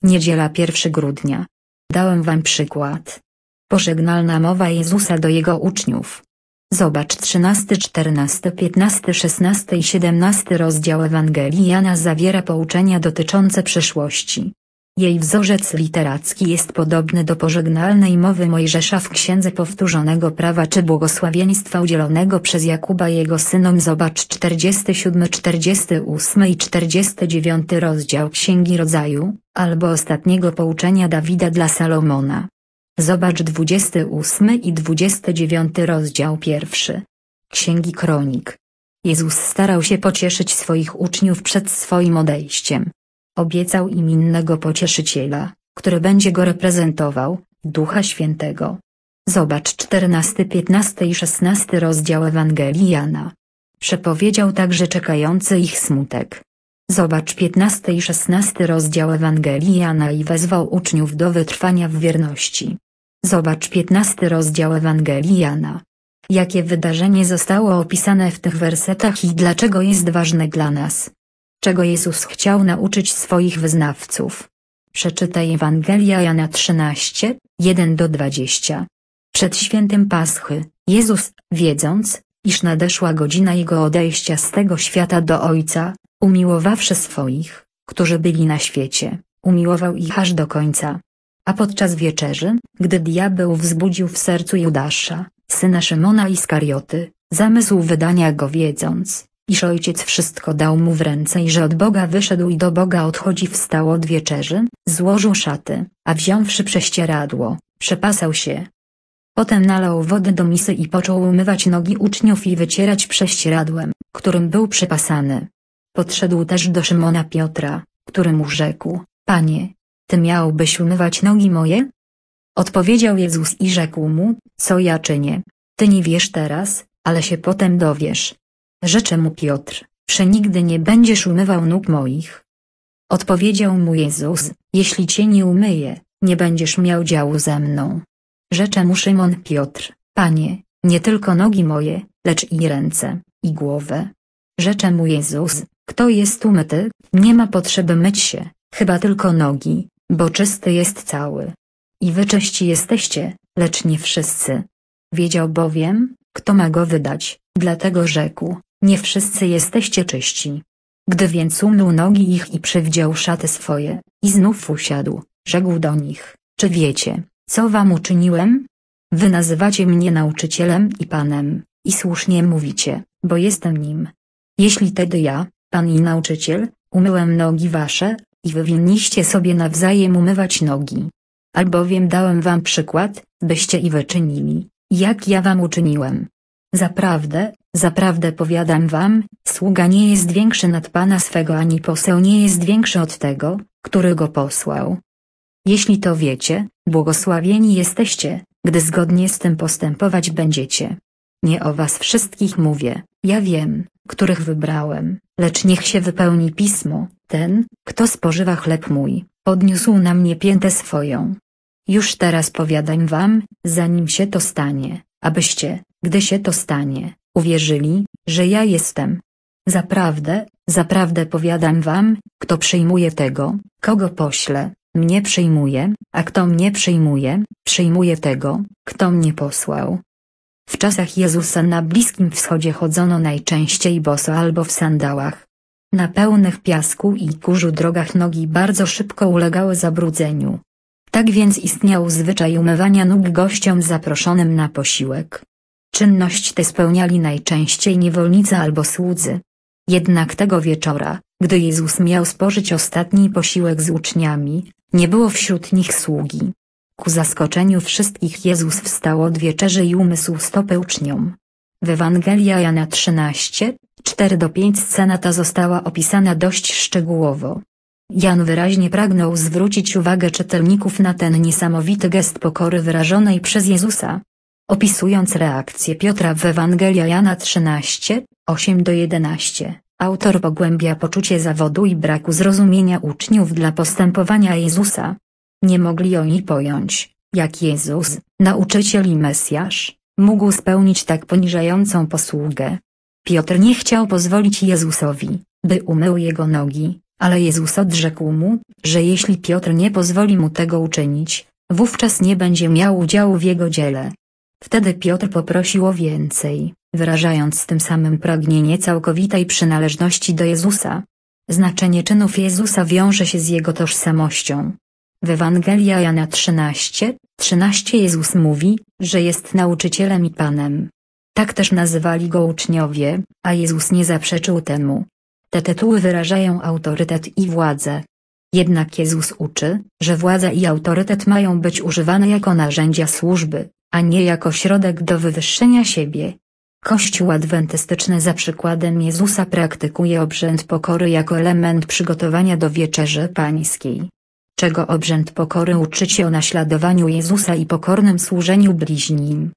Niedziela 1 grudnia. Dałem wam przykład. Pożegnalna mowa Jezusa do jego uczniów. Zobacz 13, 14, 15, 16 i 17 rozdział Ewangelii Jana zawiera pouczenia dotyczące przyszłości. Jej wzorzec literacki jest podobny do pożegnalnej mowy Mojżesza w Księdze Powtórzonego Prawa czy błogosławieństwa udzielonego przez Jakuba jego synom. Zobacz 47, 48 i 49 rozdział Księgi Rodzaju, albo ostatniego pouczenia Dawida dla Salomona. Zobacz 28 i 29 rozdział 1 Księgi Kronik. Jezus starał się pocieszyć swoich uczniów przed swoim odejściem. Obiecał im innego pocieszyciela, który będzie go reprezentował, Ducha Świętego. Zobacz 14, 15 i 16 rozdział Ewangelii Jana. Przepowiedział także czekający ich smutek. Zobacz 15 i 16 rozdział Ewangelii Jana i wezwał uczniów do wytrwania w wierności. Zobacz 15 rozdział Ewangelii Jana. Jakie wydarzenie zostało opisane w tych wersetach i dlaczego jest ważne dla nas? Czego Jezus chciał nauczyć swoich wyznawców? Przeczytaj Ewangelia Jana 13, 1-20. Przed świętem Paschy, Jezus, wiedząc, iż nadeszła godzina Jego odejścia z tego świata do Ojca, umiłowawszy swoich, którzy byli na świecie, umiłował ich aż do końca. A podczas wieczerzy, gdy diabeł wzbudził w sercu Judasza, syna Szymona Iskarioty, zamysł wydania go wiedząc, iż Ojciec wszystko dał mu w ręce i że od Boga wyszedł i do Boga odchodzi, wstał od wieczerzy, złożył szaty, a wziąwszy prześcieradło, przepasał się. Potem nalał wody do misy i począł umywać nogi uczniów i wycierać prześcieradłem, którym był przypasany. Podszedł też do Szymona Piotra, który mu rzekł: Panie, Ty miałbyś umywać nogi moje? Odpowiedział Jezus i rzekł mu: Co ja czynię, Ty nie wiesz teraz, ale się potem dowiesz. Rzecze mu Piotr: Przenigdy nie będziesz umywał nóg moich. Odpowiedział mu Jezus: Jeśli cię nie umyję, nie będziesz miał działu ze mną. Rzecze mu Szymon Piotr: Panie, nie tylko nogi moje, lecz i ręce, i głowę. Rzecze mu Jezus: Kto jest umyty, nie ma potrzeby myć się, chyba tylko nogi, bo czysty jest cały. I wy czyści jesteście, lecz nie wszyscy. Wiedział bowiem, kto ma go wydać, dlatego rzekł: Nie wszyscy jesteście czyści. Gdy więc umył nogi ich i przywdział szaty swoje, i znów usiadł, rzekł do nich: Czy wiecie, co wam uczyniłem? Wy nazywacie mnie nauczycielem i Panem, i słusznie mówicie, bo jestem nim. Jeśli tedy ja, Pan i nauczyciel, umyłem nogi wasze, i wy winniście sobie nawzajem umywać nogi. Albowiem dałem wam przykład, byście i wy czynili, jak ja wam uczyniłem. Zaprawdę, zaprawdę powiadam wam, sługa nie jest większy nad Pana swego ani poseł nie jest większy od tego, który go posłał. Jeśli to wiecie, błogosławieni jesteście, gdy zgodnie z tym postępować będziecie. Nie o was wszystkich mówię, ja wiem, których wybrałem, lecz niech się wypełni pismo: ten, kto spożywa chleb mój, podniósł na mnie piętę swoją. Już teraz powiadam wam, zanim się to stanie, abyście, gdy się to stanie, uwierzyli, że ja jestem. Zaprawdę, zaprawdę powiadam wam, kto przyjmuje tego, kogo poślę, mnie przyjmuje, a kto mnie przyjmuje, przyjmuje tego, kto mnie posłał. W czasach Jezusa na Bliskim Wschodzie chodzono najczęściej boso albo w sandałach. Na pełnych piasku i kurzu drogach nogi bardzo szybko ulegały zabrudzeniu. Tak więc istniał zwyczaj umywania nóg gościom zaproszonym na posiłek. Czynność tę spełniali najczęściej niewolnicy albo słudzy. Jednak tego wieczora, gdy Jezus miał spożyć ostatni posiłek z uczniami, nie było wśród nich sługi. Ku zaskoczeniu wszystkich Jezus wstał od wieczerzy i umył stopy uczniom. W Ewangelii Jana 13, 4-5 scena ta została opisana dość szczegółowo. Jan wyraźnie pragnął zwrócić uwagę czytelników na ten niesamowity gest pokory wyrażonej przez Jezusa. Opisując reakcję Piotra w Ewangelii Jana 13, 8-11, autor pogłębia poczucie zawodu i braku zrozumienia uczniów dla postępowania Jezusa. Nie mogli oni pojąć, jak Jezus, nauczyciel i Mesjasz, mógł spełnić tak poniżającą posługę. Piotr nie chciał pozwolić Jezusowi, by umył jego nogi, Ale Jezus odrzekł mu, że jeśli Piotr nie pozwoli mu tego uczynić, wówczas nie będzie miał udziału w jego dziele. Wtedy Piotr poprosił o więcej, wyrażając tym samym pragnienie całkowitej przynależności do Jezusa. Znaczenie czynów Jezusa wiąże się z jego tożsamością. W Ewangelii Jana 13:13 Jezus mówi, że jest nauczycielem i Panem. Tak też nazywali go uczniowie, a Jezus nie zaprzeczył temu. Te tytuły wyrażają autorytet i władzę. Jednak Jezus uczy, że władza i autorytet mają być używane jako narzędzia służby, a nie jako środek do wywyższenia siebie. Kościół adwentystyczny za przykładem Jezusa praktykuje obrzęd pokory jako element przygotowania do Wieczerzy Pańskiej. Czego obrzęd pokory uczy cię o naśladowaniu Jezusa i pokornym służeniu bliźnim.